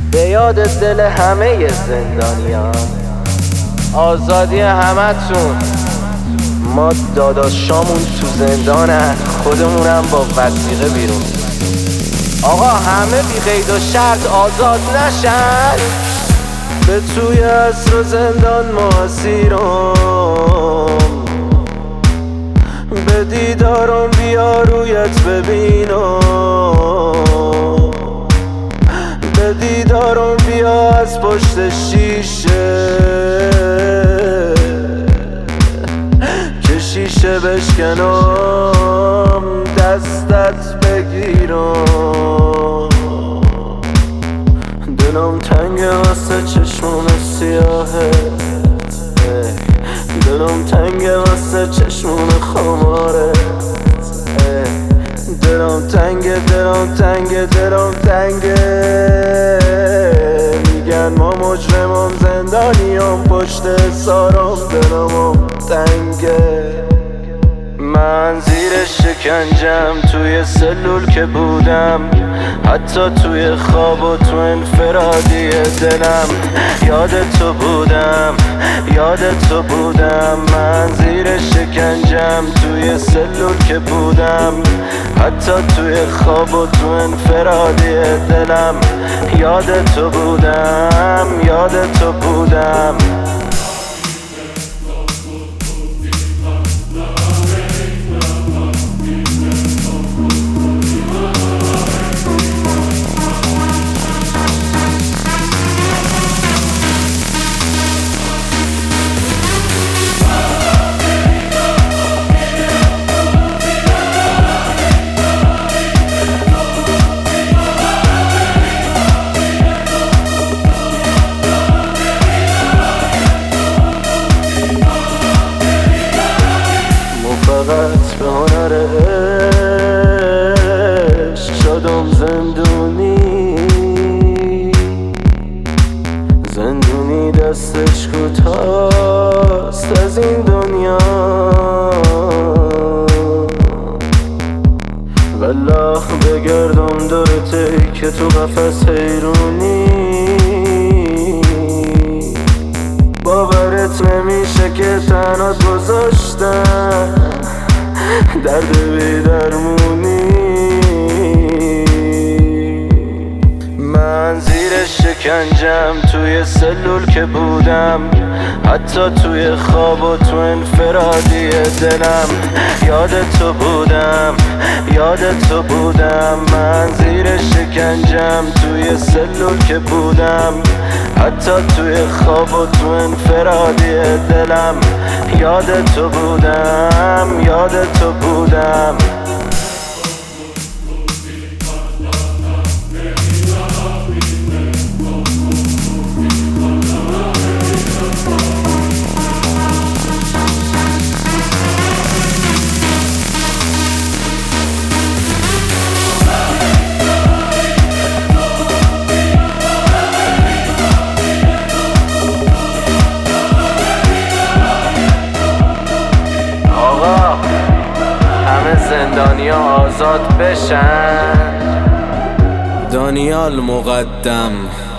به یاد دل همه زندانیان، آزادی همتون. ما داداشامون تو زندانن، خودمونم با وثیقه بیرون. آقا همه بی قید و شرط آزاد نشن. به توی عصر و زندان ما اسیرم، به دیدارم بیا رویت ببینم، به دیدارم بیا از پشت شیشه که شیشه بشکنم دستت بگیرم. دلم تنگه واسه چشمون سیاهت، دلم تنگه واسه چشمون خمارت، دلم تنگه دلم تنگه دلم تنگه. میگن ما مجرمم زندانیم پشت سارم، دلم تنگه. من زیر شکنجم توی سلول که بودم، حتی توی خواب و تو انفرادی دلم. یاد تو بودم یاد تو بودم، من زیر شکنجم توی سلول که بودم، حتی توی خواب و تو انفرادی دلم. یاد تو بودم یاد تو بودم. فقط به هنر عشق شدم زندونی، زندونی دستش کوتاست از این دنیا. والله بگردم دورته که تو قفس حیرونی، باورت نمیشه که تنات گذاشتن درد بی درمونی. من زیر شکنجم توی سلول که بودم، حتی توی خواب و تو انفرادی دلم. یاد تو بودم یاد تو بودم، من زیر شکنجم توی سلول که بودم، حتی توی خواب و تو انفرادی دلم. یاد تو بودم یاد تو بودم. زندانیا آزاد بشن. دانیال مقدم.